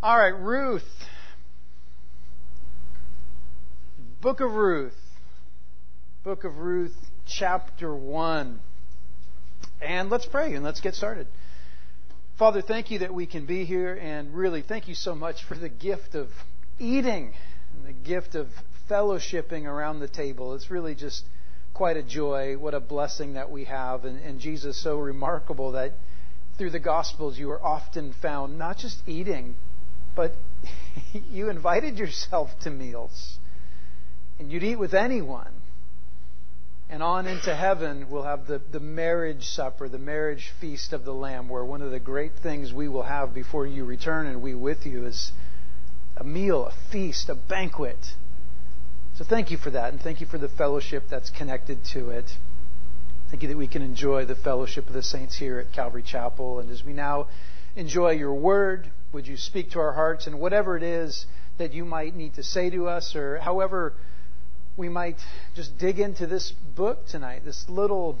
All right, Ruth. Book of Ruth. Book of Ruth, chapter 1. And let's pray and let's get started. Father, thank you that we can be here, and really thank you so much for the gift of eating and the gift of fellowshipping around the table. It's really just quite a joy. What a blessing that we have. And Jesus, so remarkable that through the Gospels you are often found not just eating, but you invited yourself to meals. And you'd eat with anyone. And on into heaven, we'll have the marriage supper, the marriage feast of the Lamb, where one of the great things we will have before you return and we with you is a meal, a feast, a banquet. So thank you for that, and thank you for the fellowship that's connected to it. Thank you that we can enjoy the fellowship of the saints here at Calvary Chapel. And as we now enjoy your word, would you speak to our hearts, and whatever it is that you might need to say to us, or however we might just dig into this book tonight, this little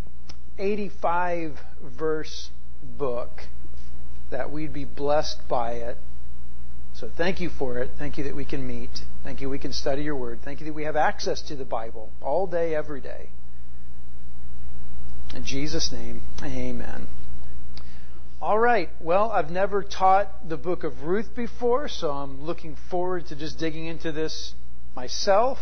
85-verse book, that we'd be blessed by it. So thank you for it. Thank you that we can meet. Thank you we can study your word. Thank you that we have access to the Bible all day, every day. In Jesus' name, amen. All right. Well, I've never taught the book of Ruth before, so I'm looking forward to just digging into this myself.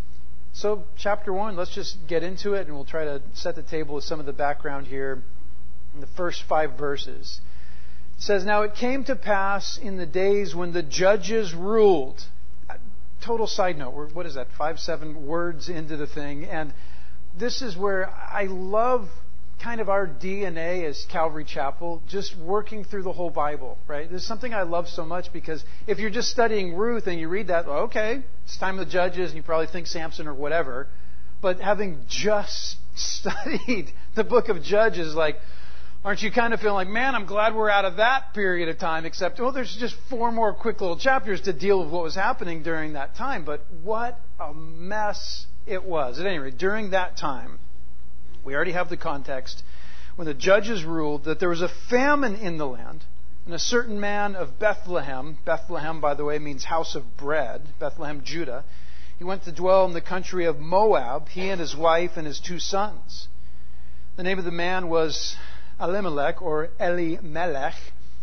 So, chapter 1, let's just get into it, and we'll try to set the table with some of the background here in the first 5 verses. It says, "Now it came to pass in the days when the judges ruled." Total side note, what is that, 5-7 words into the thing, and this is where I love kind of our DNA as Calvary Chapel, just working through the whole Bible, right? This is something I love so much, because if you're just studying Ruth and you read that, well, okay, it's time of the judges, and you probably think Samson or whatever. But having just studied the book of Judges, like, aren't you kind of feeling like, man, I'm glad we're out of that period of time, except, well, there's just 4 more quick little chapters to deal with what was happening during that time. But what a mess it was. At any rate, during that time, we already have the context, when the judges ruled that there was a famine in the land, and a certain man of Bethlehem, Bethlehem, by the way, means house of bread, Bethlehem, Judah, he went to dwell in the country of Moab, he and his wife and his 2 sons. The name of the man was Elimelech, or Elimelech.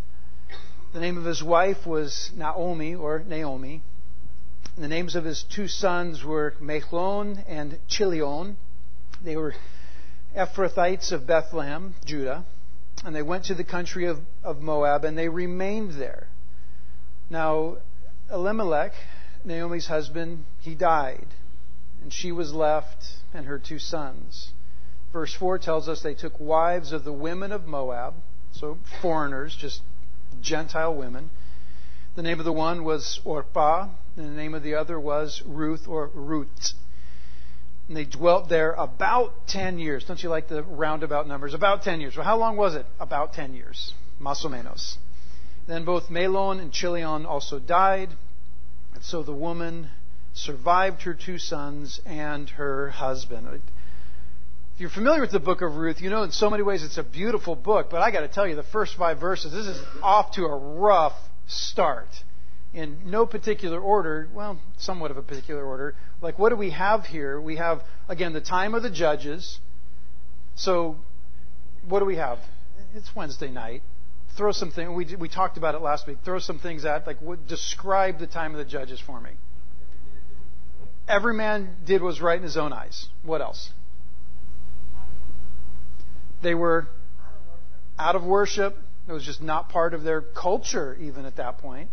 The name of his wife was Naomi, or Naomi. And the names of his 2 sons were Mahlon and Chilion. They were Ephrathites of Bethlehem, Judah. And they went to the country of Moab, and they remained there. Now, Elimelech, Naomi's husband, he died, and she was left, and her 2 sons. Verse 4 tells us they took wives of the women of Moab, so foreigners, just Gentile women. The name of the one was Orpah, and the name of the other was Ruth, or Ruth. And they dwelt there about 10 years. Don't you like the roundabout numbers? About 10 years. Well, how long was it? About 10 years. Más o menos. Then both Mahlon and Chilion also died. And so the woman survived her 2 sons and her husband. If you're familiar with the book of Ruth, you know in so many ways it's a beautiful book. But I got to tell you, the first 5 verses, this is off to a rough start. In no particular order, well, somewhat of a particular order. Like, what do we have here? We have, again, the time of the judges. So, what do we have? It's Wednesday night. Throw some things. We talked about it last week. Throw some things at, like, describe the time of the judges for me. Every man did what was right in his own eyes. What else? They were out of worship. It was just not part of their culture, even at that point.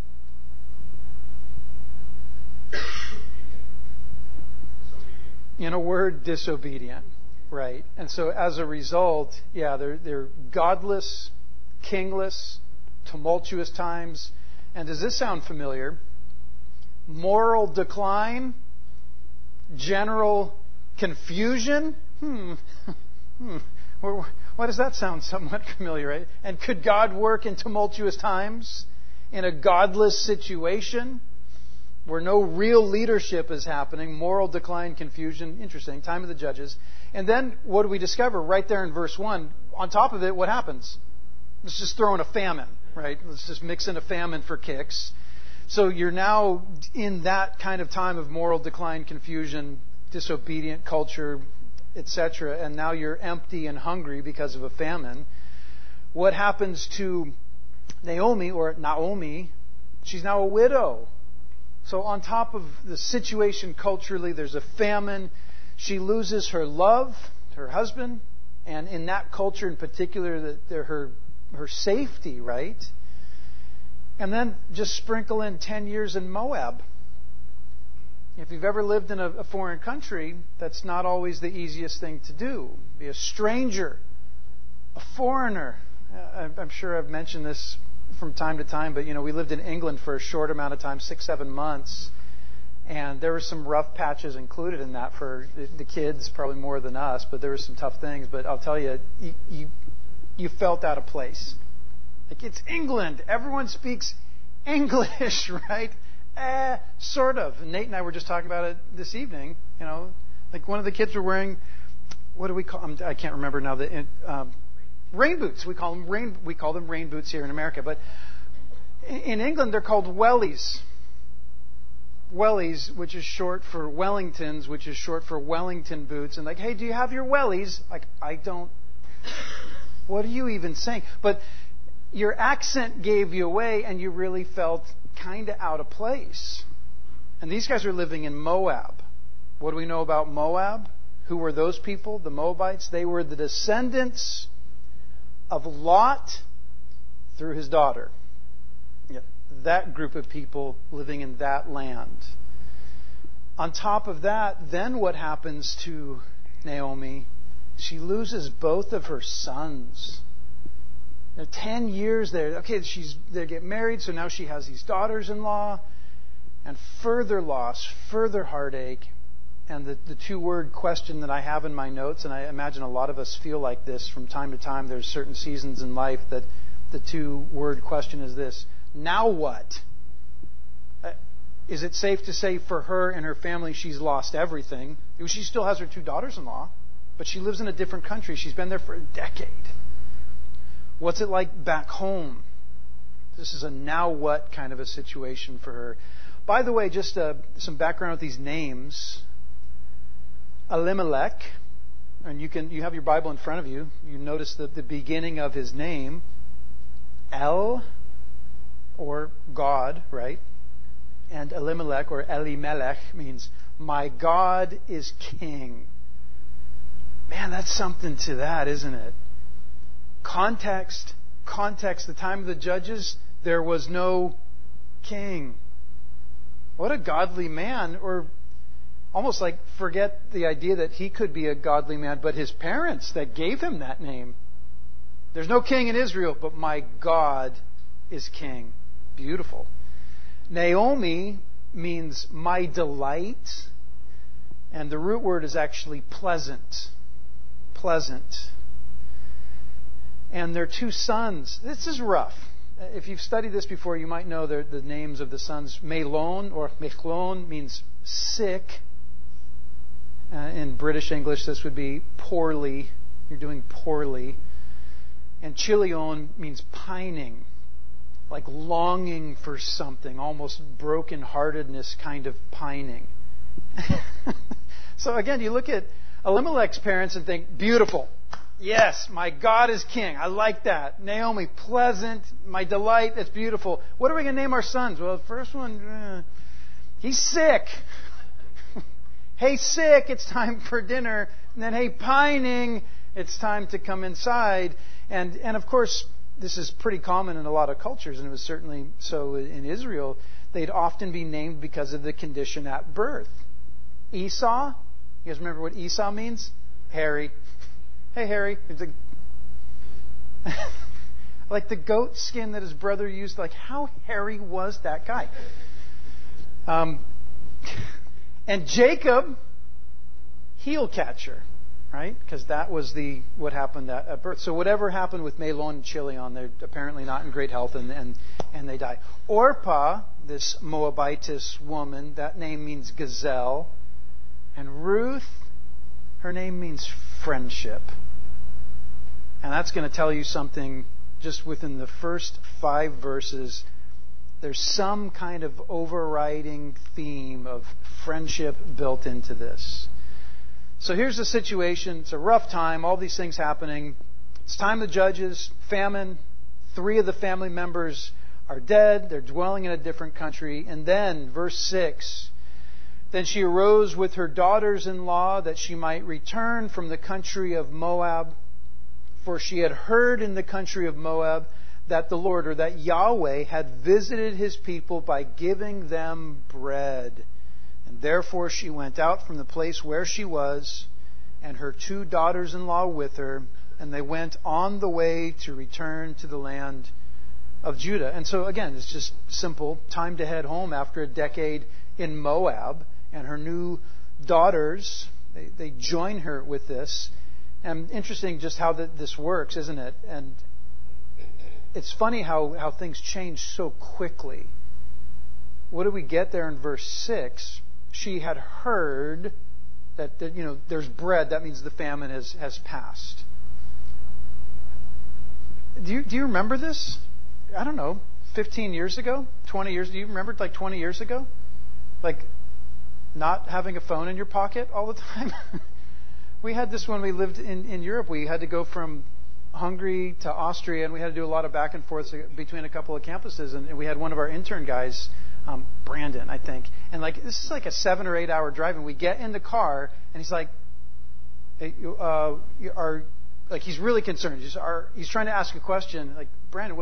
In a word, disobedient, right? And so as a result, yeah, they're godless, kingless, tumultuous times. And does this sound familiar? Moral decline, general confusion. Why does that sound somewhat familiar, right? And could God work in tumultuous times, in a godless situation? where no real leadership is happening, moral decline, confusion. Interesting, time of the judges. And then what do we discover right there in verse 1? On top of it, what happens? Let's just throw in a famine, right? Let's just mix in a famine for kicks. So you're now in that kind of time of moral decline, confusion, disobedient culture, etc., and now you're empty and hungry because of a famine. What happens to Naomi, or Naomi? She's now a widow. So on top of the situation culturally, there's a famine. She loses her love, her husband, and in that culture in particular, her safety, right? And then just sprinkle in 10 years in Moab. If you've ever lived in a foreign country, that's not always the easiest thing to do. Be a stranger, a foreigner. I'm sure I've mentioned this from time to time, but we lived in England for a short amount of time, 6-7 months, and there were some rough patches included in that for the kids, probably more than us, but there were some tough things. But I'll tell you, you felt out of place. Like, it's England. Everyone speaks English, right? Sort of. Nate and I were just talking about it this evening. Like one of the kids were wearing, what do we call them? I can't remember now. Rain boots. We call them rain boots here in America. But in England, they're called wellies. Wellies, which is short for Wellingtons, which is short for Wellington boots. And like, hey, do you have your wellies? Like, I don't. What are you even saying? But your accent gave you away, and you really felt kind of out of place. And these guys are living in Moab. What do we know about Moab? Who were those people? The Moabites. They were the descendants of Lot through his daughter. That group of people living in that land. On top of that, then what happens to Naomi? She loses both of her sons. 10 years there. Okay, they get married, so now she has these daughters-in-law, and further loss, further heartache. And the two-word question that I have in my notes, and I imagine a lot of us feel like this from time to time, there's certain seasons in life that the two-word question is this: now what? Is it safe to say for her and her family she's lost everything? She still has her 2 daughters-in-law, but she lives in a different country. She's been there for a decade. What's it like back home? This is a now what kind of a situation for her. By the way, just some background with these names. Elimelech, and you have your Bible in front of you. You notice the beginning of his name. El, or God, right? And Elimelech, or Elimelech, means my God is king. Man, that's something to that, isn't it? Context, the time of the judges, there was no king. What a godly man, or almost like forget the idea that he could be a godly man, but his parents that gave him that name. There's no king in Israel, but my God is king. Beautiful. Naomi means my delight, and the root word is actually pleasant. Pleasant. And their 2 sons. This is rough. If you've studied this before, you might know the names of the sons. Mahlon, or Mechlon, means sick. In British English, this would be poorly. You're doing poorly. And Chilion means pining, like longing for something, almost brokenheartedness kind of pining. So again, you look at Elimelech's parents and think, beautiful. Yes, my God is king. I like that. Naomi, pleasant. My delight. That's beautiful. What are we going to name our sons? Well, the first one, he's sick. Hey, sick, it's time for dinner. And then, hey, pining, it's time to come inside. And of course, this is pretty common in a lot of cultures, and it was certainly so in Israel. They'd often be named because of the condition at birth. Esau, you guys remember what Esau means? Hairy. Hey, Harry. Like the goat skin that his brother used. Like, how hairy was that guy? And Jacob, heel catcher, right? Because that was what happened at birth. So whatever happened with Mahlon and Chilion, they're apparently not in great health, and they die. Orpah, this Moabitess woman, that name means gazelle. And Ruth, her name means friendship. And that's going to tell you something just within the first 5 verses, there's some kind of overriding theme of friendship built into this. So here's the situation. It's a rough time. All these things happening. It's time the judges. Famine. 3 of the family members are dead. They're dwelling in a different country. And then, verse 6, then she arose with her daughters-in-law that she might return from the country of Moab. For she had heard in the country of Moab that the Lord, or that Yahweh, had visited His people by giving them bread. And therefore she went out from the place where she was, and her 2 daughters-in-law with her, and they went on the way to return to the land of Judah. And so again, it's just simple. Time to head home after a decade in Moab, and her new daughters, they join her with this. And interesting just how this works, isn't it? And it's funny how things change so quickly. What do we get there in verse 6? She had heard that there's bread. That means the famine has passed. Do you remember this? I don't know, 15 years ago? 20 years? Do you remember 20 years ago? Not having a phone in your pocket all the time? We had this when we lived in Europe. We had to go from Hungary to Austria, and we had to do a lot of back and forth between a couple of campuses. And we had one of our intern guys, Brandon, I think. And this is a 7 or 8 hour drive, and we get in the car, and he's like, hey, he's really concerned. He's trying to ask a question. Like, Brandon,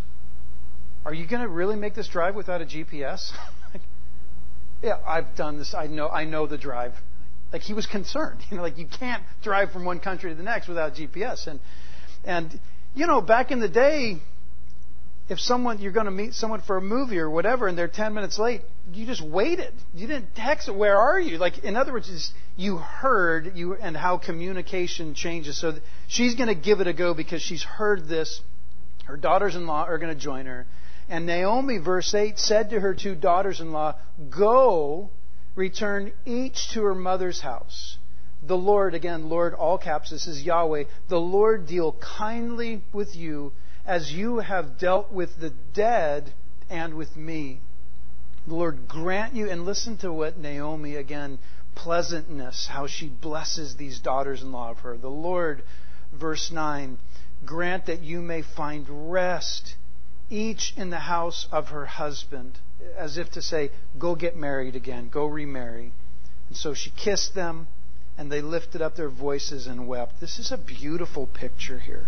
are you going to really make this drive without a GPS? Yeah, I've done this. I know the drive. He was concerned. You can't drive from one country to the next without GPS. And back in the day, if you're going to meet someone for a movie or whatever, and they're 10 minutes late, you just waited. You didn't text it. Where are you? In other words, you heard and how communication changes. So she's going to give it a go because she's heard this. Her daughters-in-law are going to join her. And Naomi, verse 8, said to her 2 daughters-in-law, "Go, return each to her mother's house. The Lord," again, Lord, all caps, this is Yahweh, "the Lord deal kindly with you as you have dealt with the dead and with me. The Lord grant you," and listen to what Naomi, again, pleasantness, how she blesses these daughters-in-law of her. "The Lord," verse 9, "grant that you may find rest, each in the house of her husband," as if to say, go get married again, go remarry. And so she kissed them, and they lifted up their voices and wept. This is a beautiful picture here.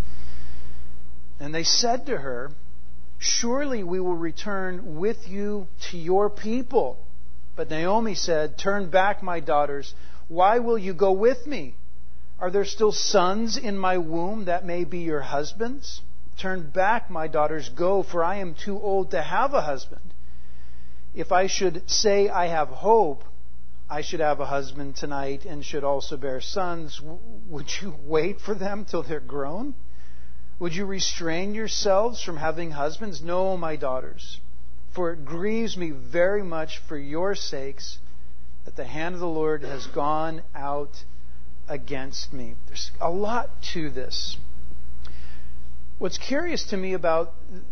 "And they said to her, 'Surely we will return with you to your people.' But Naomi said, 'Turn back, my daughters. Why will you go with me? Are there still sons in my womb that may be your husbands? Turn back, my daughters, go, for I am too old to have a husband. If I should say I have hope, I should have a husband tonight and should also bear sons. Would you wait for them till they're grown? Would you restrain yourselves from having husbands? No, my daughters, for it grieves me very much for your sakes that the hand of the Lord has gone out against me." There's a lot to this. What's curious to me about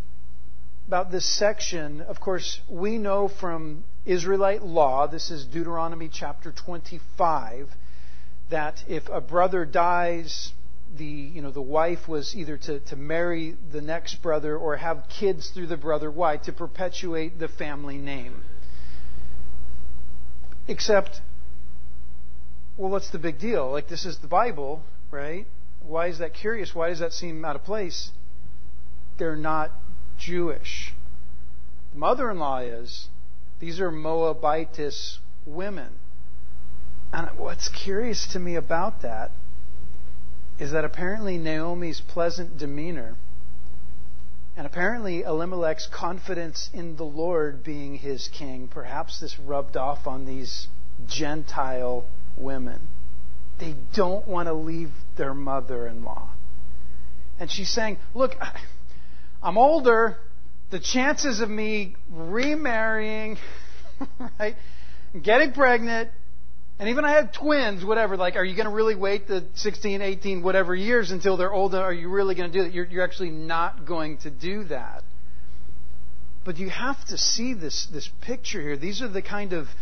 this section, of course, we know from Israelite law, this is Deuteronomy chapter 25, that if a brother dies, the wife was either to marry the next brother or have kids through the brother. Why? To perpetuate the family name. Except, well, what's the big deal? This is the Bible, right? Why is that curious? Why does that seem out of place? They're not Jewish. The mother-in-law is. These are Moabitess women. And what's curious to me about that is that apparently Naomi's pleasant demeanor and apparently Elimelech's confidence in the Lord being his king, perhaps this rubbed off on these Gentile women. They don't want to leave their mother-in-law. And she's saying, look, I'm older. The chances of me remarrying, right, getting pregnant, And even I have twins, whatever, like, are you going to really wait the 16, 18, whatever years until they're old? Are you really going to do that? You're actually not going to do that. But you have to see this picture here. These are the kind of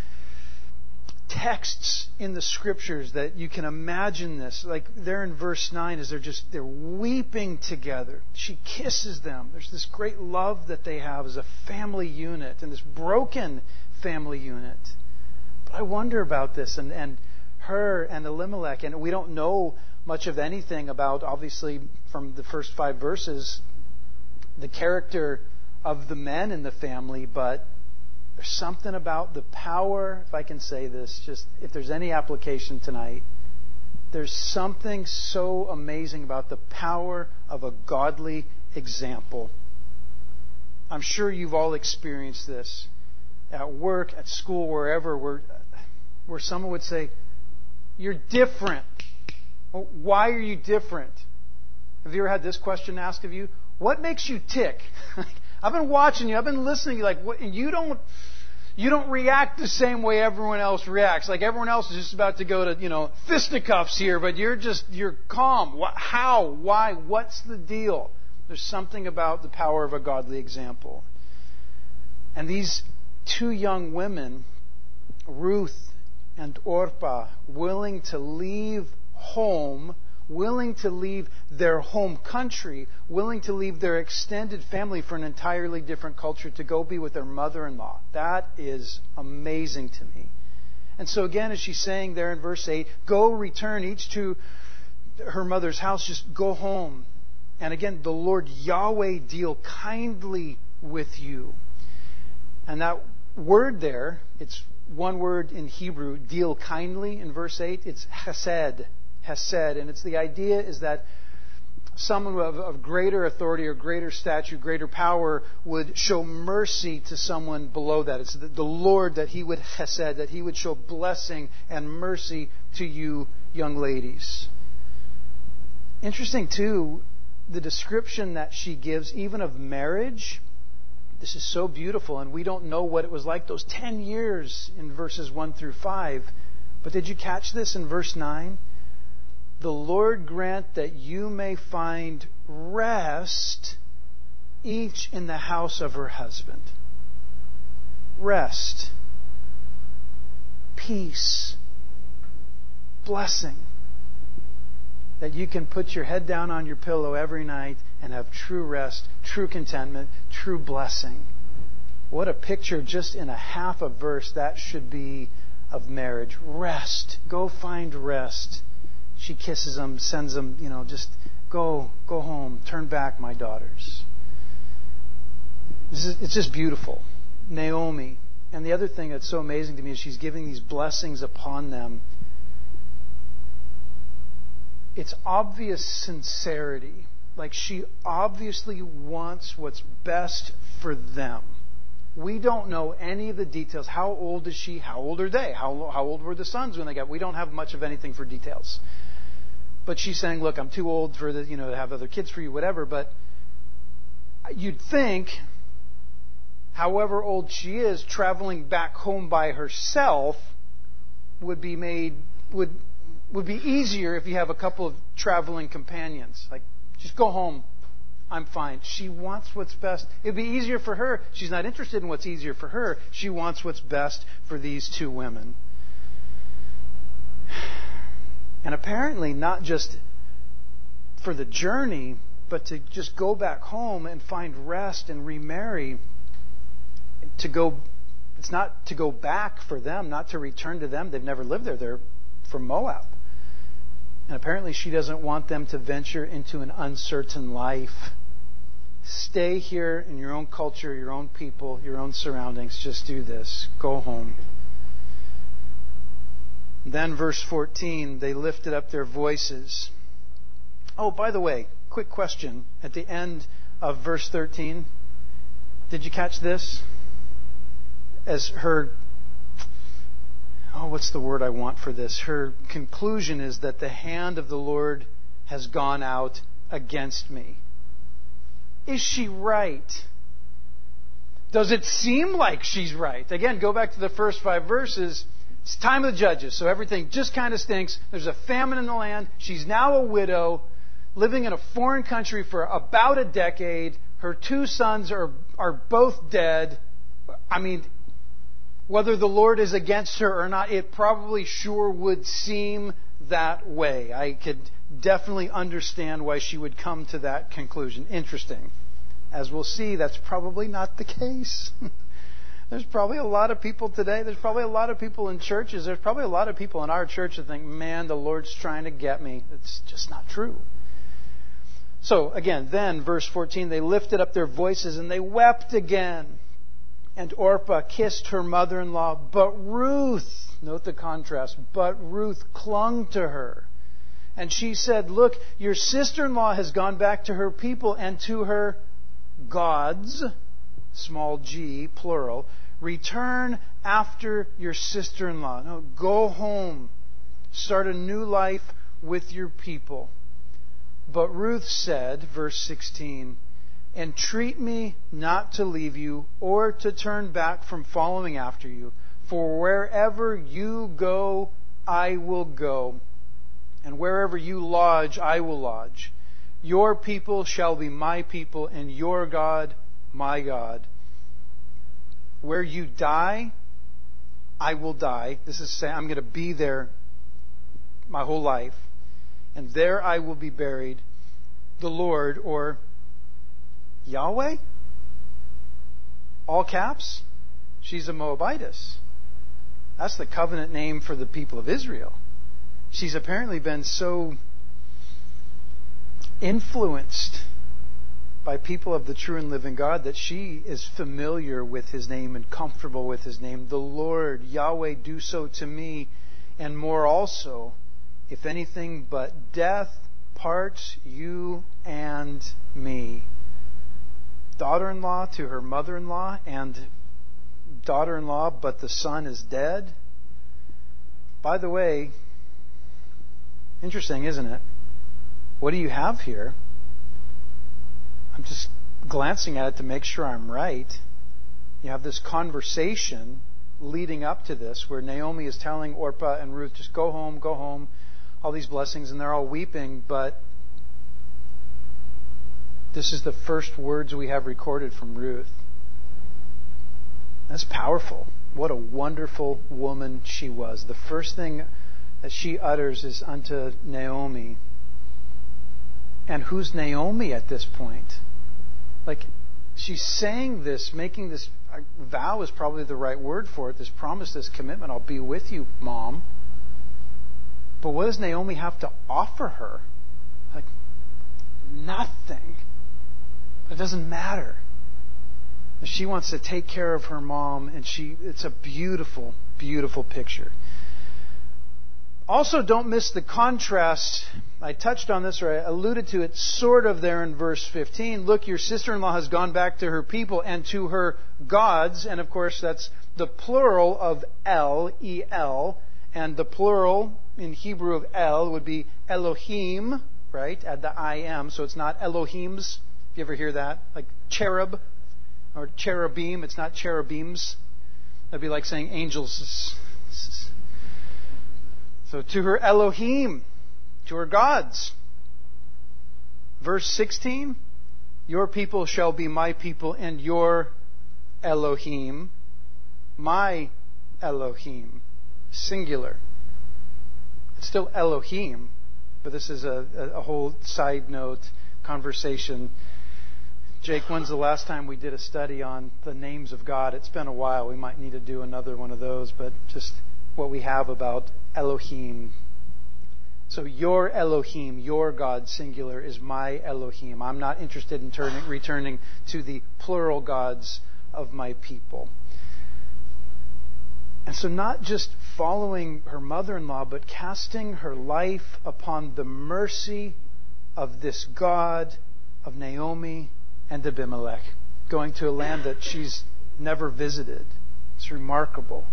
texts in the Scriptures that you can imagine this. Like there in verse 9, as they're weeping together. She kisses them. There's this great love that they have as a family unit, and this broken family unit. But I wonder about this, and her and Elimelech, and we don't know much of anything about, obviously, from the first 5 verses, the character of the men in the family, but there's something about the power, if I can say this, just if there's any application tonight, there's something so amazing about the power of a godly example. I'm sure you've all experienced this at work, at school, wherever, where someone would say, "You're different." Well, why are you different? Have you ever had this question asked of you? What makes you tick? I've been watching you. I've been listening to you. Like, what, you don't react the same way everyone else reacts. Like everyone else is just about to go to, fisticuffs here, but you're calm. How? Why? What's the deal? There's something about the power of a godly example. And these 2 young women, Ruth and Orpah, willing to leave home, willing to leave their home country, willing to leave their extended family for an entirely different culture to go be with their mother-in-law. That is amazing to me. And so again, as she's saying there in verse 8, go return each to her mother's house, just go home. And again, the Lord Yahweh deal kindly with you. And that word there, it's one word in Hebrew, deal kindly in verse 8, it's hesed. Hesed, and it's the idea is that someone of greater authority or greater stature, greater power would show mercy to someone below that. It's the Lord that He would hesed, that He would show blessing and mercy to you young ladies. Interesting too, the description that she gives even of marriage. This is so beautiful, and we don't know what it was like those 10 years in verses 1 through 5. But did you catch this in verse 9? The Lord grant that you may find rest, each in the house of her husband. Rest. Peace. Blessing. That you can put your head down on your pillow every night and have true rest, true contentment, true blessing. What a picture just in a half a verse that should be of marriage. Rest. Go find rest. She kisses them, sends them, just go home, turn back, my daughters. It's just beautiful. Naomi. And the other thing that's so amazing to me is she's giving these blessings upon them. It's obvious sincerity. Like she obviously wants what's best for them. We don't know any of the details. How old is she? How old are they? How old were the sons when they got? We don't have much of anything for details. But she's saying, look, I'm too old for to have other kids for you, whatever. But you'd think, however old she is, traveling back home by herself would be easier if you have a couple of traveling companions. Like, just go home. I'm fine. She wants what's best. It'd be easier for her. She's not interested in what's easier for her. She wants what's best for these 2 women. And apparently not just for the journey, but to just go back home and find rest and remarry. It's not to go back for them, not to return to them. They've never lived there. They're from Moab. And apparently she doesn't want them to venture into an uncertain life. Stay here in your own culture, your own people, your own surroundings. Just do this. Go home. Then verse 14, they lifted up their voices. Oh, by the way, quick question. At the end of verse 13, did you catch this? As her, what's the word I want for this? Her conclusion is that the hand of the Lord has gone out against me. Is she right? Does it seem like she's right? Again, go back to the first 5 verses. It's time of the judges, so everything just kind of stinks. There's a famine in the land. She's now a widow, living in a foreign country for about a decade. Her 2 sons are both dead. I mean, whether the Lord is against her or not, it probably sure would seem that way. I could definitely understand why she would come to that conclusion. Interesting. As we'll see, that's probably not the case. There's probably a lot of people today, there's probably a lot of people in churches, there's probably a lot of people in our church that think, man, the Lord's trying to get me. It's just not true. So, again, then, verse 14, they lifted up their voices and they wept again. And Orpah kissed her mother-in-law, but Ruth, note the contrast, but Ruth clung to her. And she said, look, your sister-in-law has gone back to her people and to her gods, small g, plural. Return after your sister-in-law. No, go home. Start a new life with your people. But Ruth said, verse 16, entreat me not to leave you or to turn back from following after you. For wherever you go, I will go. And wherever you lodge, I will lodge. Your people shall be my people, and your God, my God. Where you die, I will die. This is saying I'm going to be there my whole life. And there I will be buried. The Lord, or Yahweh, all caps, she's a Moabitess. That's the covenant name for the people of Israel. She's apparently been so influenced by people of the true and living God that she is familiar with His name and comfortable with His name. The Lord, Yahweh, do so to me and more also, if anything but death parts you and me. Daughter-in-law to her mother-in-law, and daughter-in-law, but the son is dead. By the way, interesting, isn't it? What do you have here? I'm just glancing at it to make sure I'm right. You have this conversation leading up to this where Naomi is telling Orpah and Ruth, just go home, all these blessings, and they're all weeping, but this is the first words we have recorded from Ruth. That's powerful. What a wonderful woman she was. The first thing that she utters is unto Naomi. And who's Naomi at this point? Like, she's saying this, making this vow is probably the right word for it, this promise, this commitment, I'll be with you, Mom. But what does Naomi have to offer her? Like, nothing. It doesn't matter. She wants to take care of her mom, and it's a beautiful, beautiful picture. Also, don't miss the contrast. I touched on this, or I alluded to it sort of there in verse 15. Look, your sister-in-law has gone back to her people and to her gods. And of course, that's the plural of El, E-L. And the plural in Hebrew of El would be Elohim, right? Add the I-M. So it's not Elohims. If you ever hear that? Like cherub or cherubim. It's not cherubims. That'd be like saying angels. So to her Elohim, to her gods. Verse 16, your people shall be my people and your Elohim, my Elohim, singular. It's still Elohim, but this is a whole side note conversation. Jake, when's the last time we did a study on the names of God? It's been a while. We might need to do another one of those, but just what we have about Elohim. So your Elohim, your God, singular, is my Elohim. I'm not interested in returning to the plural gods of my people. And so not just following her mother-in-law, but casting her life upon the mercy of this God, of Naomi and Abimelech, going to a land that she's never visited. It's remarkable.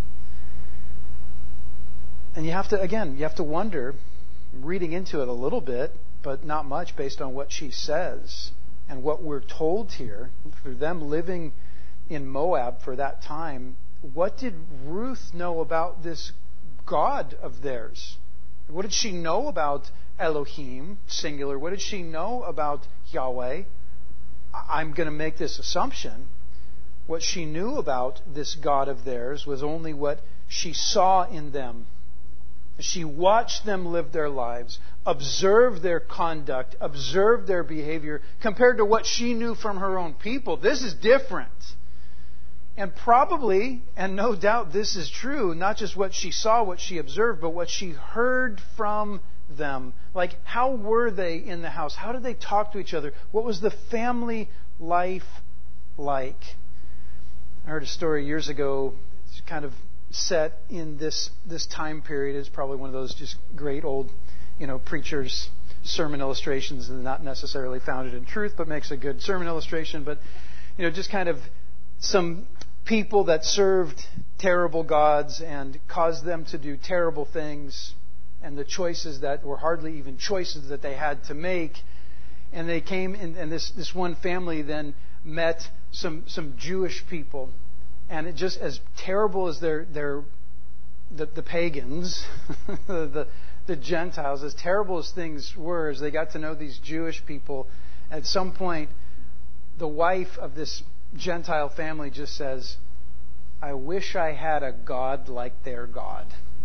And you have to wonder, reading into it a little bit, but not much based on what she says and what we're told here, for them living in Moab for that time, what did Ruth know about this God of theirs? What did she know about Elohim, singular? What did she know about Yahweh? I'm going to make this assumption. What she knew about this God of theirs was only what she saw in them. She watched them live their lives, observed their conduct, observed their behavior, compared to what she knew from her own people. This is different. And probably, and no doubt this is true, not just what she saw, what she observed, but what she heard from them. Like, how were they in the house? How did they talk to each other? What was the family life like? I heard a story years ago, it's kind of set in this time period. It's probably one of those just great old, preachers' sermon illustrations, and not necessarily founded in truth, but makes a good sermon illustration. But, just kind of some people that served terrible gods and caused them to do terrible things, and the choices that were hardly even choices that they had to make. And they came in, and this one family then met some Jewish people, and it just as terrible as the pagans, the Gentiles, as terrible as things were, as they got to know these Jewish people, at some point, the wife of this Gentile family just says, "I wish I had a God like their God."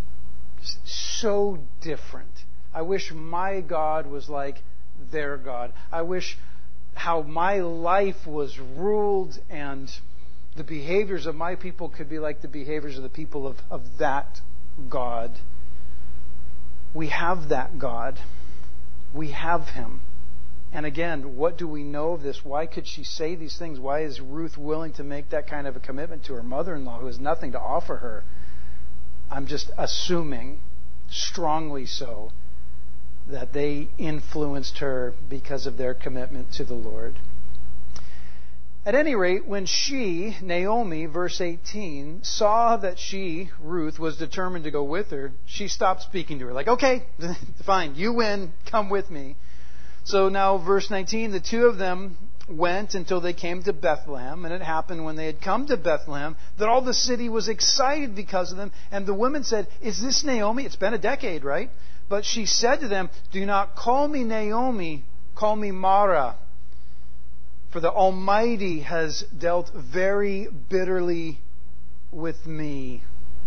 So different. I wish my God was like their God. I wish how my life was ruled and the behaviors of my people could be like the behaviors of the people of that God. We have that God. We have Him. And again, what do we know of this? Why could she say these things? Why is Ruth willing to make that kind of a commitment to her mother-in-law who has nothing to offer her? I'm just assuming, strongly so, that they influenced her because of their commitment to the Lord. At any rate, when she, Naomi, verse 18, saw that she, Ruth, was determined to go with her, she stopped speaking to her. Like, okay, fine, you win, come with me. So now, verse 19, the two of them went until they came to Bethlehem. And it happened when they had come to Bethlehem that all the city was excited because of them. And the women said, "Is this Naomi?" It's been a decade, right? But she said to them, "Do not call me Naomi, call me Mara. For the Almighty has dealt very bitterly with me."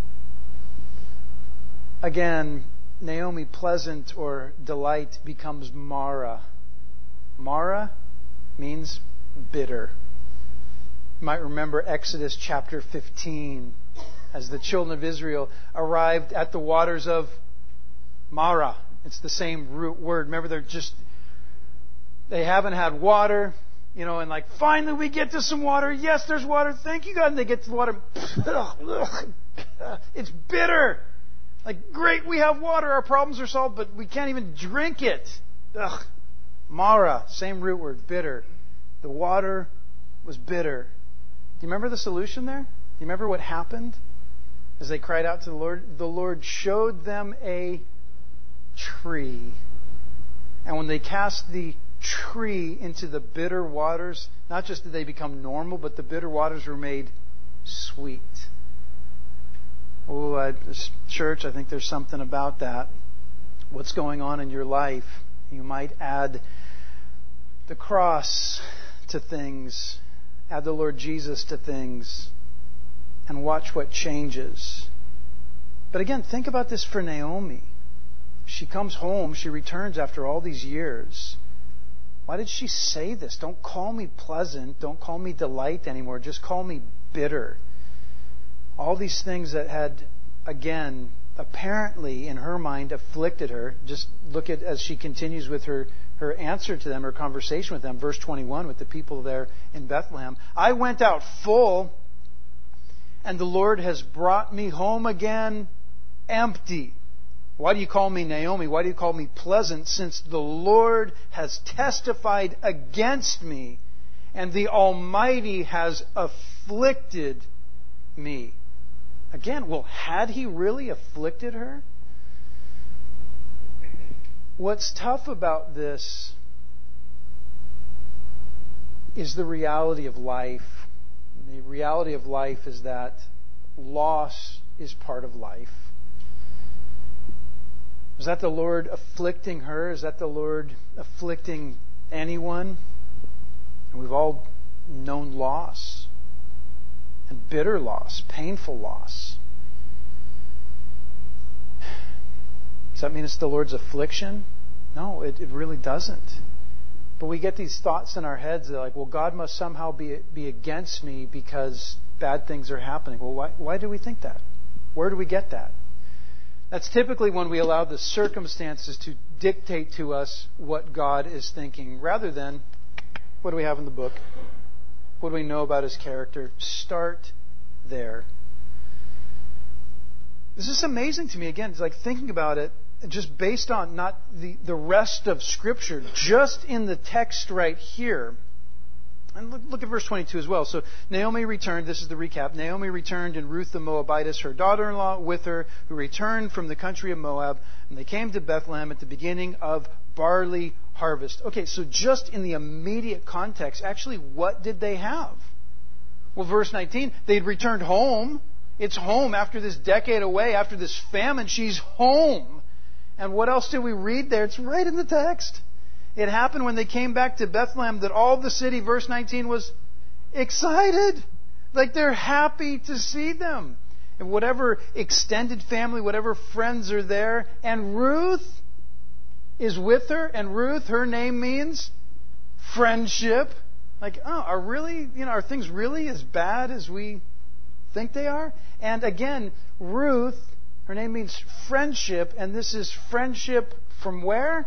Again, Naomi, pleasant or delight, becomes Mara. Mara means bitter. You might remember Exodus chapter 15, as the children of Israel arrived at the waters of Mara. It's the same root word. Remember, they haven't had water, and like, finally we get to some water. Yes, there's water. Thank you, God. And they get to the water. It's bitter. Like, great, we have water. Our problems are solved, but we can't even drink it. Ugh. Mara, same root word, bitter. The water was bitter. Do you remember the solution there? Do you remember what happened as they cried out to the Lord? The Lord showed them a tree. And when they cast the tree into the bitter waters, not just did they become normal, but the bitter waters were made sweet. Oh, church, I think there's something about that. What's going on in your life? You might add the cross to things, add the Lord Jesus to things, and watch what changes. But again, think about this for Naomi. She comes home, she returns after all these years. Why did she say this? Don't call me pleasant, don't call me delight anymore, just call me bitter. All these things that had, again, apparently in her mind afflicted her. Just look at as she continues with her answer to them, her conversation with them, verse 21 with the people there in Bethlehem. "I went out full, and the Lord has brought me home again empty. Why do you call me Naomi? Why do you call me pleasant? Since the Lord has testified against me, and the Almighty has afflicted me." Again, well, had He really afflicted her? What's tough about this is the reality of life. The reality of life is that loss is part of life. Is that the Lord afflicting her? Is that the Lord afflicting anyone? And we've all known loss, and bitter loss, painful loss. Does that mean it's the Lord's affliction? No, it really doesn't. But we get these thoughts in our heads that like, well, God must somehow be against me because bad things are happening. Well, why do we think that? Where do we get that? That's typically when we allow the circumstances to dictate to us what God is thinking, rather than what do we have in the book? What do we know about His character? Start there. This is amazing to me. Again, it's like thinking about it just based on not the rest of Scripture, just in the text right here. And look at verse 22 as well. So Naomi returned, this is the recap. Naomi returned, and Ruth the Moabitess, her daughter-in-law, with her, who returned from the country of Moab. And they came to Bethlehem at the beginning of barley harvest. Okay, so just in the immediate context, actually, what did they have? Well, verse 19, they'd returned home. It's home after this decade away, after this famine. She's home. And what else did we read there? It's right in the text. It happened when they came back to Bethlehem that all the city, verse 19, was excited. Like they're happy to see them. And whatever extended family, whatever friends are there. And Ruth is with her. And Ruth, her name means friendship. Like, oh, are things really as bad as we think they are? And again, Ruth, her name means friendship. And this is friendship from where?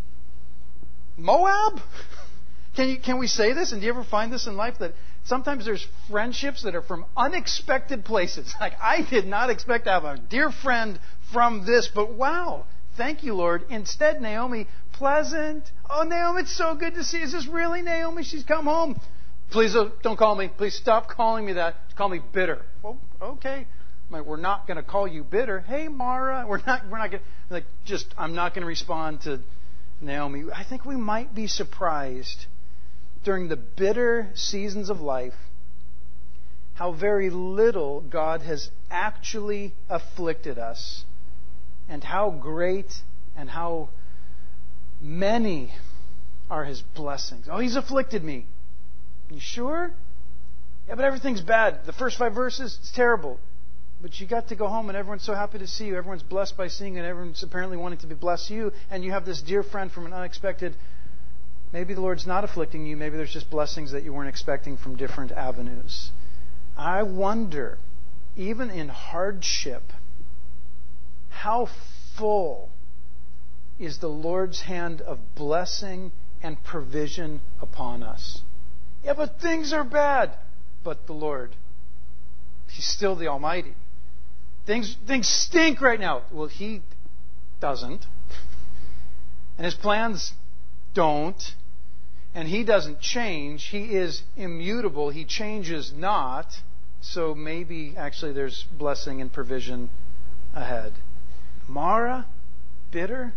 Moab? Can we say this? And do you ever find this in life that sometimes there's friendships that are from unexpected places? Like, I did not expect to have a dear friend from this, but wow, thank you, Lord. Instead, Naomi, pleasant. Oh, Naomi, it's so good to see you. Is this really Naomi? She's come home. Please don't call me. Please stop calling me that. Call me bitter. Well, okay. We're not going to call you bitter. Hey, Mara, we're not going to, I'm not going to respond to Naomi. I think we might be surprised during the bitter seasons of life how very little God has actually afflicted us, and how great and how many are His blessings. Oh, He's afflicted me. You sure? Yeah, but everything's bad. The first 5 verses, it's terrible. But you got to go home and everyone's so happy to see you. Everyone's blessed by seeing you, and everyone's apparently wanting to be blessed you. And you have this dear friend from an unexpected... Maybe the Lord's not afflicting you. Maybe there's just blessings that you weren't expecting from different avenues. I wonder, even in hardship, how full is the Lord's hand of blessing and provision upon us. Yeah, but things are bad. But the Lord, He's still the Almighty. Things stink right now. Well, He doesn't. And His plans don't. And He doesn't change. He is immutable. He changes not. So maybe actually there's blessing and provision ahead. Mara? Bitter?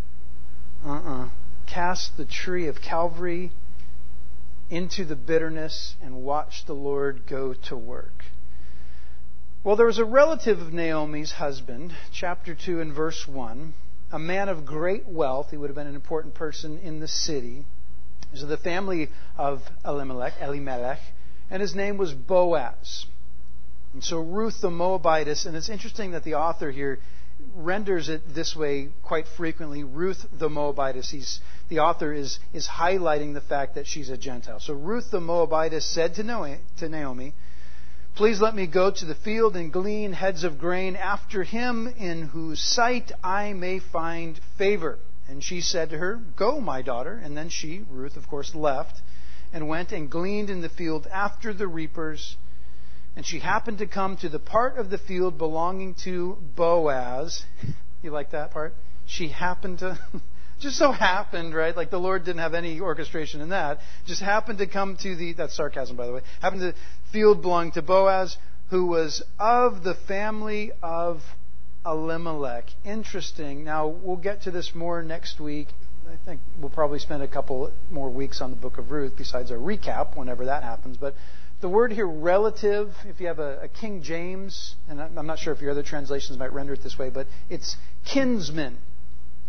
Cast the tree of Calvary into the bitterness and watch the Lord go to work. Well, there was a relative of Naomi's husband, chapter 2 and verse 1, a man of great wealth. He would have been an important person in the city. He was of the family of Elimelech, and his name was Boaz. And so Ruth the Moabitess, and it's interesting that the author here renders it this way quite frequently, Ruth the Moabitess. The author is highlighting the fact that she's a Gentile. So Ruth the Moabitess said to Naomi, "Please let me go to the field and glean heads of grain after him in whose sight I may find favor." And she said to her, "Go, my daughter." And then she, Ruth, of course, left and went and gleaned in the field after the reapers. And she happened to come to the part of the field belonging to Boaz. You like that part? She happened to... Just so happened, right? Like the Lord didn't have any orchestration in that. Just happened to come to the... That's sarcasm, by the way. Happened to the field belonging to Boaz, who was of the family of Elimelech. Interesting. Now, we'll get to this more next week. I think we'll probably spend a couple more weeks on the book of Ruth besides our recap whenever that happens. But the word here, relative, if you have a King James, and I'm not sure if your other translations might render it this way, but it's kinsman.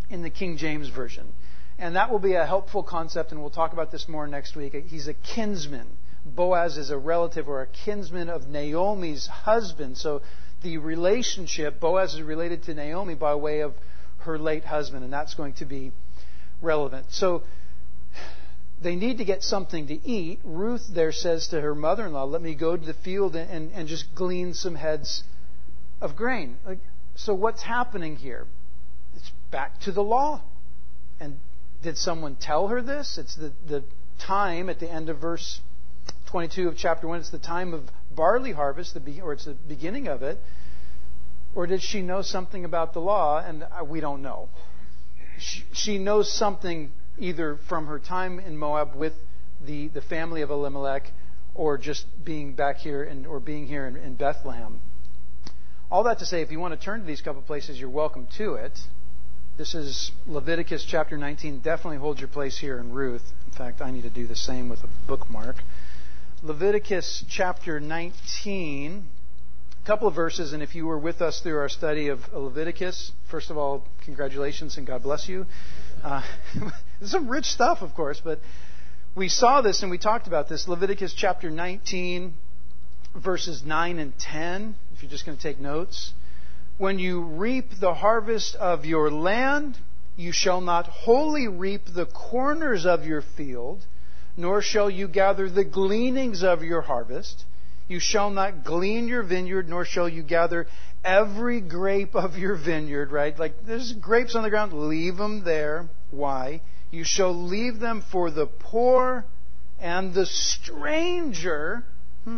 in the King James Version. And that will be a helpful concept, and we'll talk about this more next week. He's a kinsman. Boaz is a relative or a kinsman of Naomi's husband. So the relationship, Boaz is related to Naomi by way of her late husband, and that's going to be relevant. So they need to get something to eat. Ruth there says to her mother-in-law, let me go to the field and just glean some heads of grain. So what's happening here? It's back to the law. And did someone tell her this? It's the time at the end of verse 22 of chapter 1. It's the time of barley harvest, or it's the beginning of it. Or did she know something about the law? And we don't know. She knows something either from her time in Moab with the family of Elimelech, or just being back here or being here in Bethlehem. All that to say, if you want to turn to these couple places, you're welcome to it. This is Leviticus chapter 19. Definitely hold your place here in Ruth. In fact, I need to do the same with a bookmark. Leviticus chapter 19. A couple of verses, and if you were with us through our study of Leviticus, first of all, congratulations and God bless you. There's some rich stuff, of course, but we saw this and we talked about this. Leviticus chapter 19, verses 9 and 10, if you're just going to take notes. When you reap the harvest of your land, you shall not wholly reap the corners of your field, nor shall you gather the gleanings of your harvest. You shall not glean your vineyard, nor shall you gather every grape of your vineyard, right? Like, there's grapes on the ground, leave them there. Why? You shall leave them for the poor and the stranger.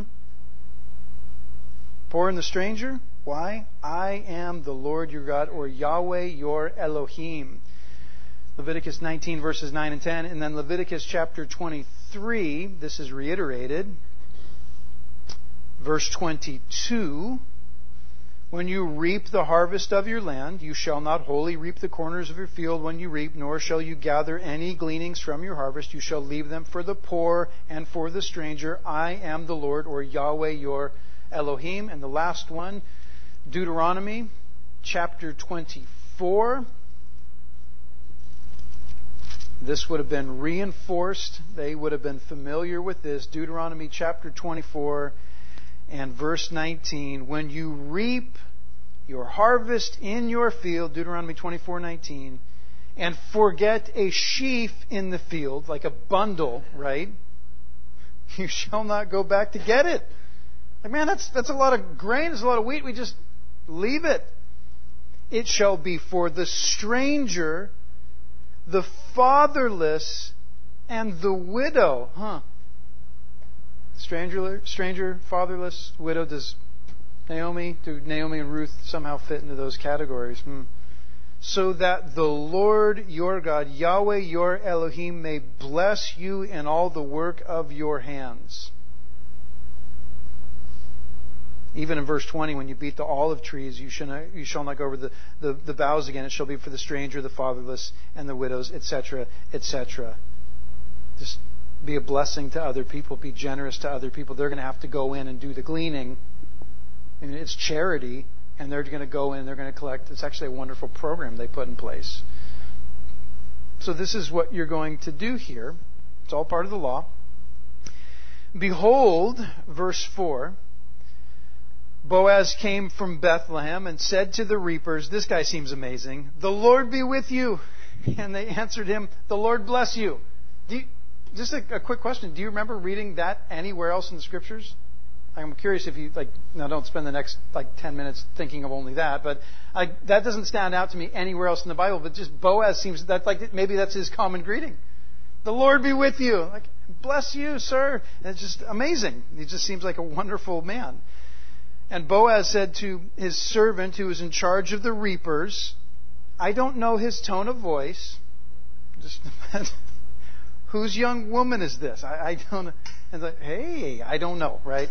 Poor and the stranger? Why? I am the Lord your God, or Yahweh your Elohim. Leviticus 19, verses 9 and 10. And then Leviticus chapter 23, this is reiterated. Verse 22. When you reap the harvest of your land, you shall not wholly reap the corners of your field when you reap, nor shall you gather any gleanings from your harvest. You shall leave them for the poor and for the stranger. I am the Lord, or Yahweh your Elohim. And the last one, Deuteronomy chapter 24. This would have been reinforced. They would have been familiar with this. Deuteronomy chapter 24 and verse 19. When you reap your harvest in your field, Deuteronomy 24:19, and forget a sheaf in the field, like a bundle, right? You shall not go back to get it. Like, man, that's a lot of grain, it's a lot of wheat. We just leave it. It shall be for the stranger, the fatherless, and the widow. Stranger, fatherless, widow. Do Naomi and Ruth somehow fit into those categories? So that the Lord your God, Yahweh your Elohim, may bless you in all the work of your hands. Even in verse 20, when you beat the olive trees, you shall not go over the boughs again. It shall be for the stranger, the fatherless, and the widows, etc., etc. Just be a blessing to other people. Be generous to other people. They're going to have to go in and do the gleaning. And it's charity, and they're going to go in, they're going to collect. It's actually a wonderful program they put in place. So this is what you're going to do here. It's all part of the law. Behold, verse 4, Boaz came from Bethlehem and said to the reapers, this guy seems amazing, the Lord be with you. And they answered him, the Lord bless you. Just a quick question. Do you remember reading that anywhere else in the Scriptures? I'm curious if you, now don't spend the next 10 minutes thinking of only that, but that doesn't stand out to me anywhere else in the Bible, but just Boaz seems, maybe that's his common greeting. The Lord be with you. Bless you, sir. And it's just amazing. He just seems like a wonderful man. And Boaz said to his servant who was in charge of the reapers, I don't know his tone of voice. Just whose young woman is this? I don't know. And hey, I don't know, right?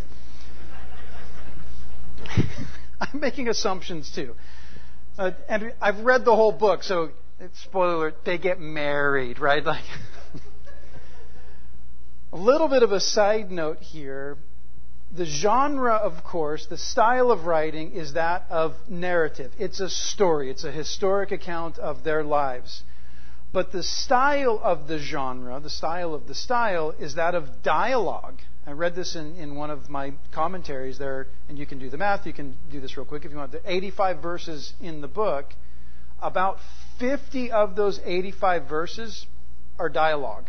I'm making assumptions too. And I've read the whole book, so spoiler alert, they get married, right? A little bit of a side note here. The genre, of course, the style of writing is that of narrative. It's a story. It's a historic account of their lives. But the style of the genre, the style of the style, is that of dialogue. I read this in one of my commentaries there, and you can do the math. You can do this real quick if you want. There are 85 verses in the book. About 50 of those 85 verses are dialogue.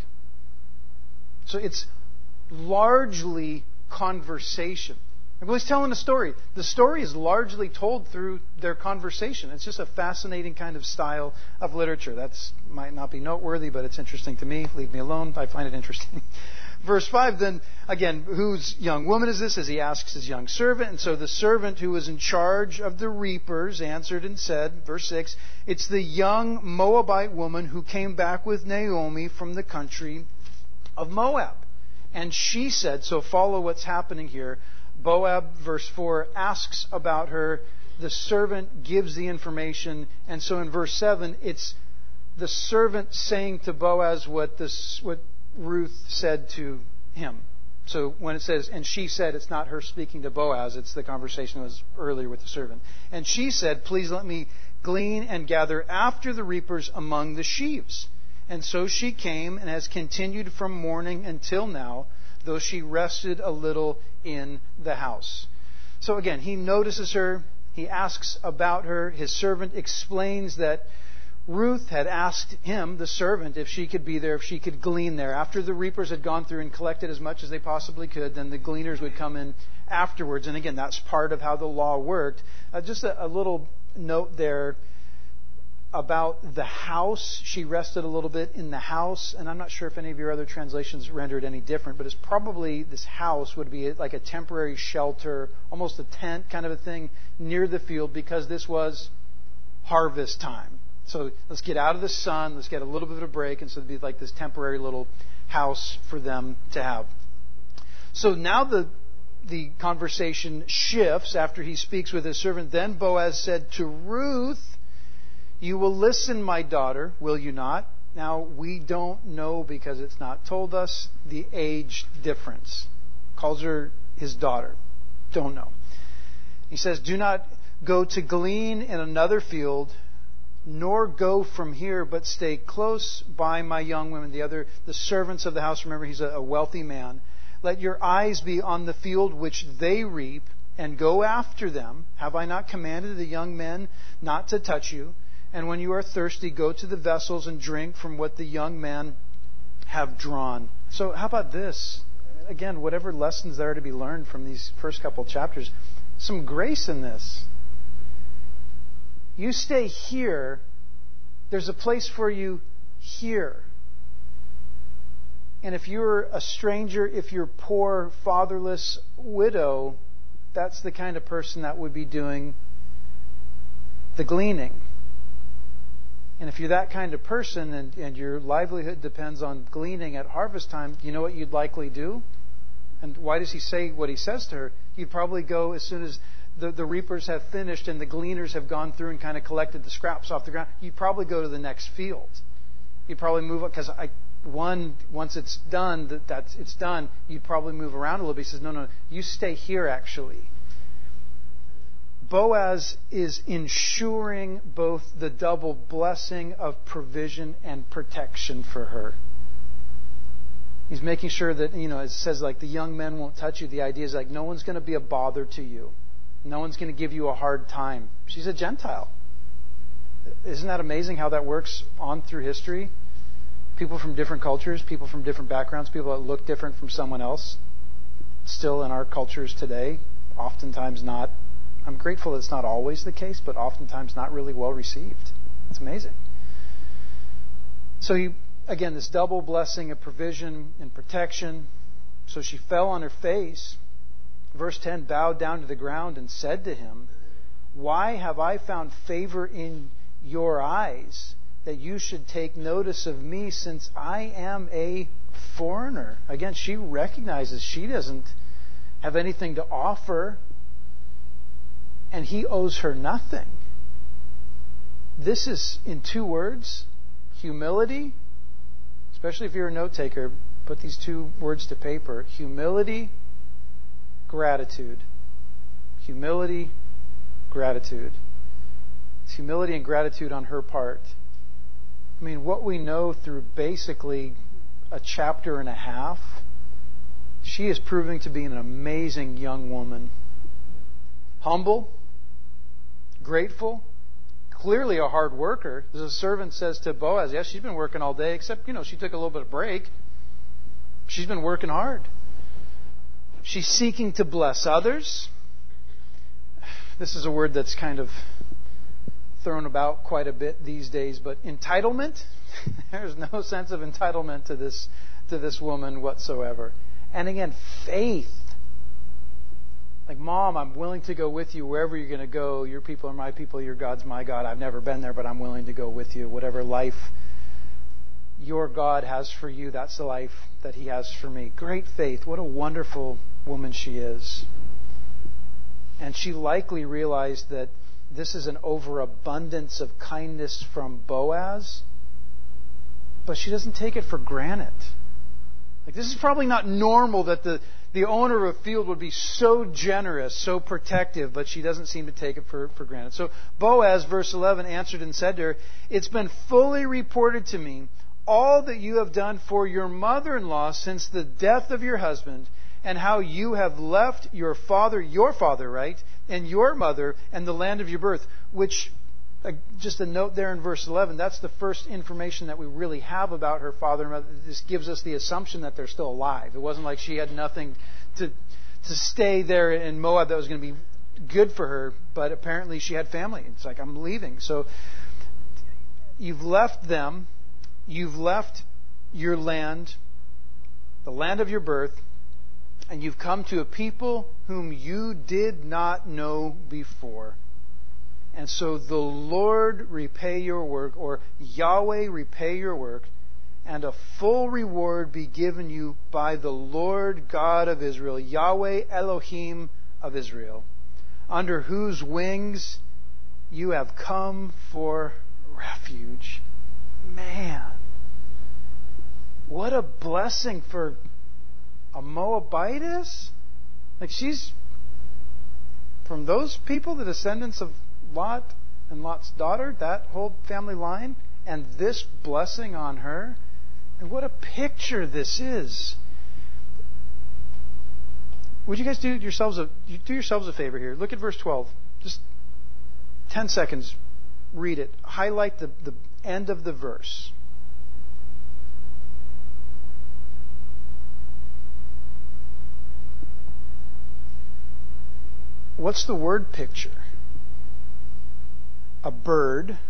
So it's largely conversation. Well, he's telling a story. The story is largely told through their conversation. It's just a fascinating kind of style of literature. That might not be noteworthy, but it's interesting to me. Leave me alone. I find it interesting. Verse 5, then, again, whose young woman is this? As he asks his young servant. And so the servant who was in charge of the reapers answered and said, verse 6, it's the young Moabite woman who came back with Naomi from the country of Moab. And she said, so follow what's happening here. Boaz, verse 4, asks about her. The servant gives the information. And so in verse 7, it's the servant saying to Boaz what Ruth said to him. So when it says, and she said, it's not her speaking to Boaz. It's the conversation that was earlier with the servant. And she said, please let me glean and gather after the reapers among the sheaves. And so she came and has continued from morning until now, though she rested a little in the house. So again, he notices her. He asks about her. His servant explains that Ruth had asked him, the servant, if she could be there, if she could glean there. After the reapers had gone through and collected as much as they possibly could, then the gleaners would come in afterwards. And again, that's part of how the law worked. Just a little note there about the house. She rested a little bit in the house. And I'm not sure if any of your other translations render it any different, but it's probably this house would be like a temporary shelter, almost a tent kind of a thing near the field, because this was harvest time. So let's get out of the sun, let's get a little bit of a break, and so it'd be like this temporary little house for them to have. So now the conversation shifts after he speaks with his servant. Then Boaz said to Ruth, you will listen, my daughter, will you not? Now, we don't know, because it's not told us, the age difference. Calls her his daughter. Don't know. He says, do not go to glean in another field, nor go from here, but stay close by my young women. The servants of the house, remember, he's a wealthy man. Let your eyes be on the field which they reap, and go after them. Have I not commanded the young men not to touch you? And when you are thirsty, go to the vessels and drink from what the young men have drawn. So how about this? Again, whatever lessons there are to be learned from these first couple chapters, some grace in this. You stay here. There's a place for you here. And if you're a stranger, if you're poor, fatherless widow, that's the kind of person that would be doing the gleaning. And if you're that kind of person and your livelihood depends on gleaning at harvest time, you know what you'd likely do? And why does he say what he says to her? You'd probably go as soon as the reapers have finished and the gleaners have gone through and kind of collected the scraps off the ground. You'd probably go to the next field. You'd probably move up, because once it's done, it's done. You'd probably move around a little bit. He says, no, you stay here actually. Boaz is ensuring both the double blessing of provision and protection for her. He's making sure that, it says like the young men won't touch you. The idea is like no one's going to be a bother to you. No one's going to give you a hard time. She's a Gentile. Isn't that amazing how that works on through history? People from different cultures, people from different backgrounds, people that look different from someone else. Still in our cultures today, oftentimes not. I'm grateful that it's not always the case, but oftentimes not really well received. It's amazing. So again, this double blessing of provision and protection. So she fell on her face. Verse 10, bowed down to the ground and said to him, why have I found favor in your eyes, that you should take notice of me, since I am a foreigner? Again, she recognizes she doesn't have anything to offer, and he owes her nothing. This is, in 2 words, humility. Especially if you're a note taker, put these 2 words to paper. Humility gratitude. Humility, gratitude. It's humility and gratitude on her part. I mean, what we know through basically a chapter and a half, she is proving to be an amazing young woman. Humble, grateful, clearly a hard worker. As a servant says to Boaz, yes, she's been working all day, except, she took a little bit of break. She's been working hard. She's seeking to bless others. This is a word that's kind of thrown about quite a bit these days, but entitlement, there's no sense of entitlement to this woman whatsoever. And again, faith. Like, Mom, I'm willing to go with you wherever you're going to go. Your people are my people, your God's my God. I've never been there, but I'm willing to go with you. Whatever life your God has for you, that's the life that He has for me. Great faith. What a wonderful woman she is. And she likely realized that this is an overabundance of kindness from Boaz, but she doesn't take it for granted. Like, this is probably not normal that the owner of a field would be so generous, so protective, but she doesn't seem to take it for granted. So Boaz, verse 11, answered and said to her, "It's been fully reported to me all that you have done for your mother-in-law since the death of your husband, and how you have left your father, right, and your mother, and the land of your birth," which, just a note there in verse 11, that's the first information that we really have about her father and mother. This gives us the assumption that they're still alive. It wasn't like she had nothing to stay there in Moab that was going to be good for her, but apparently she had family. It's like, I'm leaving. So you've left them, you've left your land, the land of your birth, and you've come to a people whom you did not know before. And so the Lord repay your work, or Yahweh repay your work, and a full reward be given you by the Lord God of Israel, Yahweh Elohim of Israel, under whose wings you have come for refuge. Man, what a blessing for a Moabitess. Like, she's from those people, the descendants of Lot and Lot's daughter, that whole family line, and this blessing on her. And what a picture this is. Would you guys do yourselves a favor here? Look at verse 12. Just 10 seconds. Read it. Highlight the end of the verse. What's the word picture? A bird,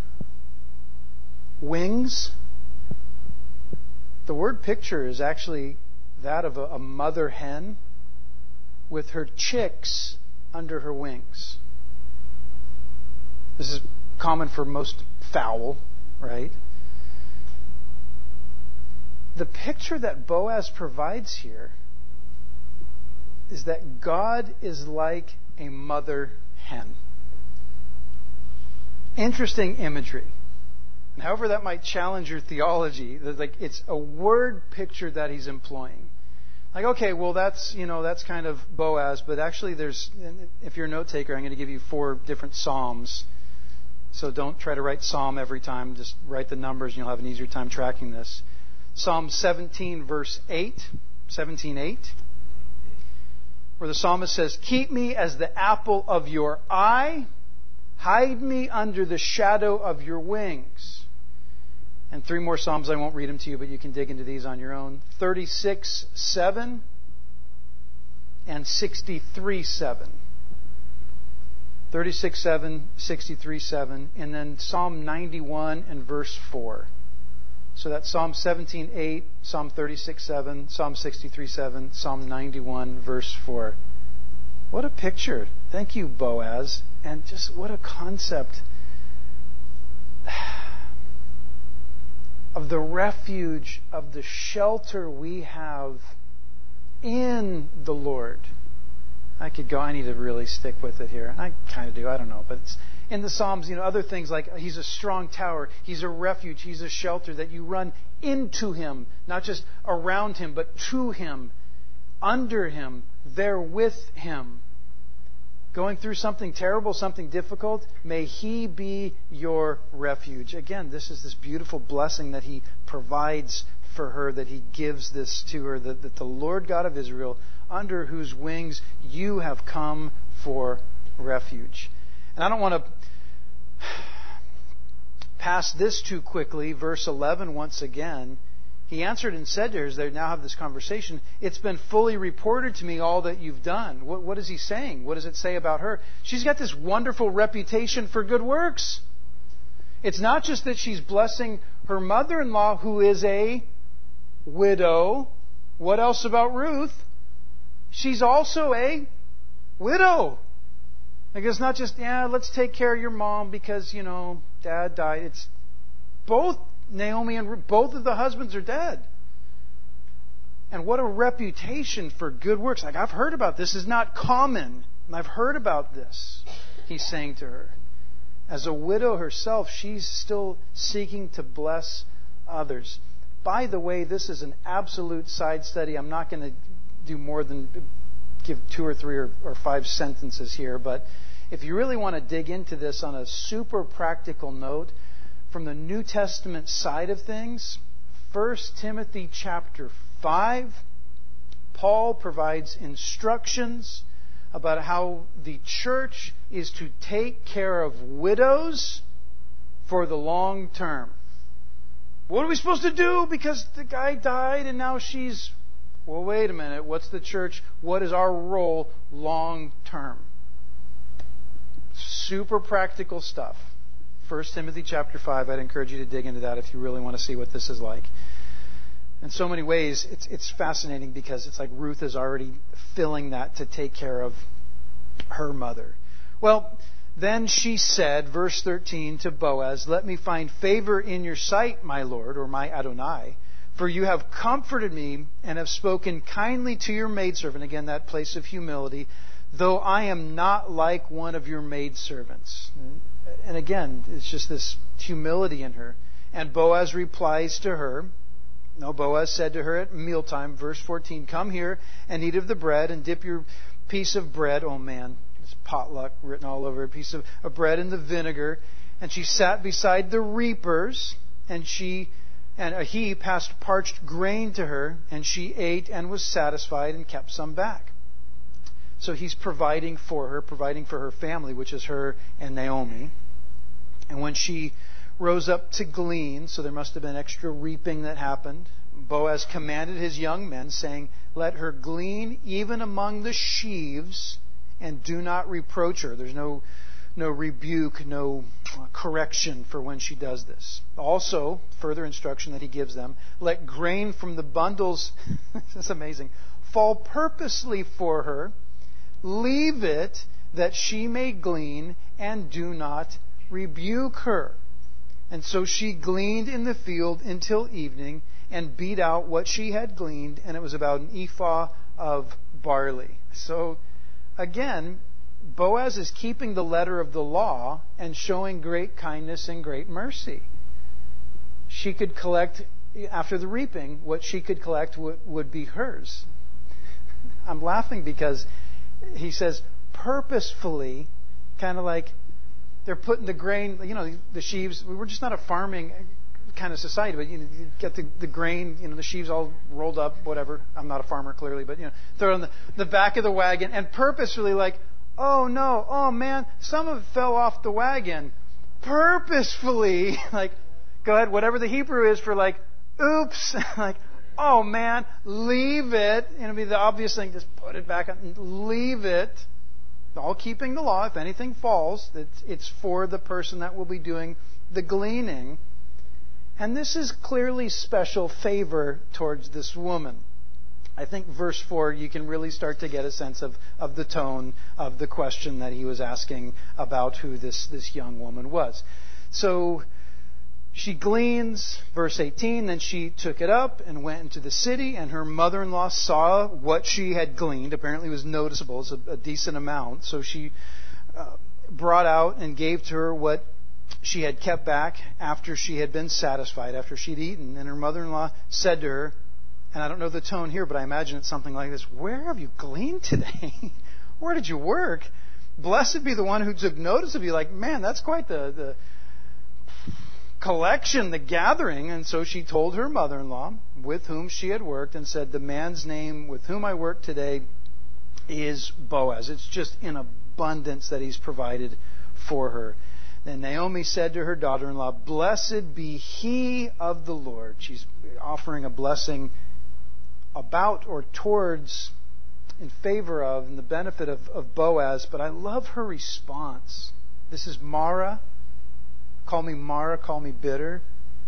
wings. The word picture is actually that of a mother hen with her chicks under her wings. This is common for most fowl, right? The picture that Boaz provides here is that God is like a mother hen. Interesting imagery. And however that might challenge your theology, it's a word picture that he's employing. Like, okay, well, that's kind of Boaz, but actually if you're a note taker, I'm going to give you 4 different Psalms. So don't try to write Psalm every time. Just write the numbers and you'll have an easier time tracking this. Psalm 17, verse 8. 17:8. Where the psalmist says, "Keep me as the apple of your eye. Hide me under the shadow of your wings." And 3 more Psalms, I won't read them to you, but you can dig into these on your own. 36:7 and 63:7. 36:7, 63:7, and then Psalm 91 and verse 4. So that's Psalm 17:8, Psalm 36:7, Psalm 63:7, Psalm 91 verse 4. What a picture. Thank you, Boaz. And just what a concept of the refuge, of the shelter we have in the Lord. I could go, I need to really stick with it here. I kind of do, I don't know. But it's in the Psalms, other things like He's a strong tower, He's a refuge, He's a shelter, that you run into Him, not just around Him, but to Him. under him, there with him. Going through something terrible, something difficult, may he be your refuge. Again, this is this beautiful blessing that he provides for her, that he gives this to her, that the Lord God of Israel, under whose wings you have come for refuge. And I don't want to pass this too quickly. Verse 11, once again, he answered and said to her, as they now have this conversation, it's been fully reported to me all that you've done. What is he saying? What does it say about her? She's got this wonderful reputation for good works. It's not just that she's blessing her mother-in-law, who is a widow. What else about Ruth? She's also a widow. Like, it's not just, let's take care of your mom because, Dad died. It's both Naomi and Ruth, both of the husbands are dead. And what a reputation for good works. Like, I've heard about this. This is not common. I've heard about this, he's saying to her. As a widow herself, she's still seeking to bless others. By the way, this is an absolute side study. I'm not going to do more than give 2 or 3 or 5 sentences here. But if you really want to dig into this on a super practical note, from the New Testament side of things, 1 Timothy chapter 5, Paul provides instructions about how the church is to take care of widows for the long term. What are we supposed to do because the guy died and now she's... Well, wait a minute. What's the church? What is our role long term? Super practical stuff. 1 Timothy chapter 5, I'd encourage you to dig into that if you really want to see what this is like. In so many ways, it's fascinating because it's like Ruth is already filling that to take care of her mother. Well, then she said, verse 13, to Boaz, let me find favor in your sight, my Lord, or my Adonai, for you have comforted me and have spoken kindly to your maidservant. Again, that place of humility, though I am not like one of your maidservants. And again, it's just this humility in her. And Boaz replies to her. No, Boaz said to her at mealtime, verse 14, come here and eat of the bread and dip your piece of bread. Oh man, it's potluck written all over a piece of bread in the vinegar. And she sat beside the reapers, and he passed parched grain to her, and she ate and was satisfied and kept some back. So he's providing for her family, which is her and Naomi. And when she rose up to glean, so there must have been extra reaping that happened, Boaz commanded his young men, saying, let her glean even among the sheaves, and do not reproach her. There's no rebuke, no correction for when she does this. Also, further instruction that he gives them, let grain from the bundles, this is amazing, fall purposely for her. Leave it that she may glean, and do not rebuke her. And so she gleaned in the field until evening, and beat out what she had gleaned, and it was about an ephah of barley. So, again, Boaz is keeping the letter of the law and showing great kindness and great mercy. She could collect, after the reaping, what she could collect would be hers. I'm laughing because he says purposefully, kind of like they're putting the grain, the sheaves. We're just not a farming kind of society, but you get the grain, the sheaves all rolled up, whatever. I'm not a farmer, clearly, but throw it on the back of the wagon, and purposefully like, oh no, oh man, some of it fell off the wagon. Purposefully, like, go ahead, whatever the Hebrew is for like, oops, like, oh man, leave it. It'll be the obvious thing, just put it back on, leave it. All keeping the law. If anything falls, it's for the person that will be doing the gleaning. And this is clearly special favor towards this woman. I think verse 4, you can really start to get a sense of the tone of the question that he was asking about who this young woman was. So she gleans, verse 18, then she took it up and went into the city, and her mother-in-law saw what she had gleaned. Apparently it was noticeable. It's a decent amount. So she brought out and gave to her what she had kept back after she had been satisfied, after she'd eaten. And her mother-in-law said to her, And I don't know the tone here, but I imagine it's something like this. Where have you gleaned today? Where did you work? Blessed be the one who took notice of you. Like, man, that's quite the collection, the gathering. And so she told her mother-in-law, with whom she had worked, and said, the man's name with whom I work today is Boaz. It's just in abundance that he's provided for her. Then Naomi said to her daughter-in-law, blessed be he of the Lord. She's offering a blessing about or towards, in favor of, and the benefit of Boaz. But I love her response. This is Mara. Call me Mara, call me bitter.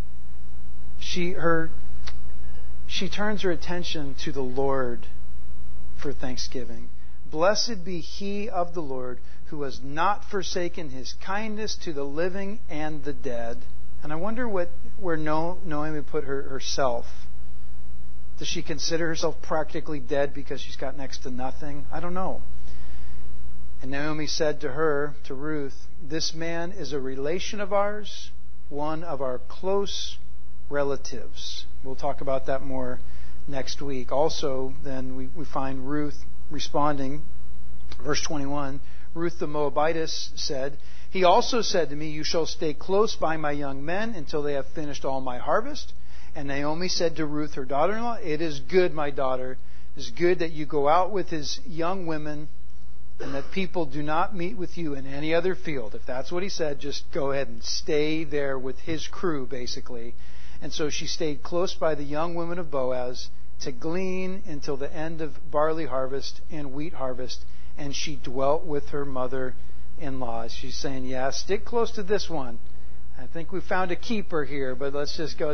She turns her attention to the Lord for thanksgiving. Blessed be he of the Lord who has not forsaken his kindness to the living and the dead. And I wonder where Naomi put herself. Does she consider herself practically dead because she's got next to nothing? I don't know. And Naomi said to her, to Ruth, this man is a relation of ours, one of our close relatives. We'll talk about that more next week. Also, then we find Ruth responding. Verse 21, Ruth the Moabitess said, he also said to me, you shall stay close by my young men until they have finished all my harvest. And Naomi said to Ruth, her daughter-in-law, it is good, my daughter. It is good that you go out with his young women and that people do not meet with you in any other field. If that's what he said, just go ahead and stay there with his crew, basically. And so she stayed close by the young women of Boaz to glean until the end of barley harvest and wheat harvest. And she dwelt with her mother-in-law. She's saying, yeah, stick close to this one. I think we found a keeper here, but let's just go.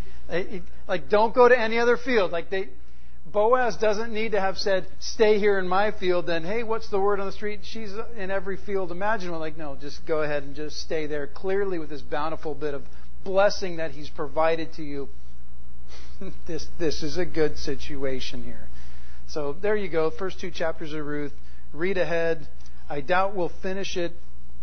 Don't go to any other field. Boaz doesn't need to have said, stay here in my field. Then, hey, what's the word on the street? She's in every field imaginable. No, just go ahead and just stay there clearly with this bountiful bit of blessing that he's provided to you. This is a good situation here. So there you go. First 2 chapters of Ruth. Read ahead. I doubt we'll finish it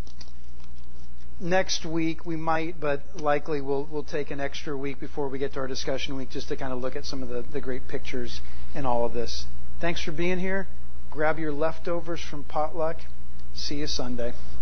next week. We might, but likely we'll take an extra week before we get to our discussion week just to kind of look at some of the great pictures in all of this. Thanks for being here. Grab your leftovers from potluck. See you Sunday.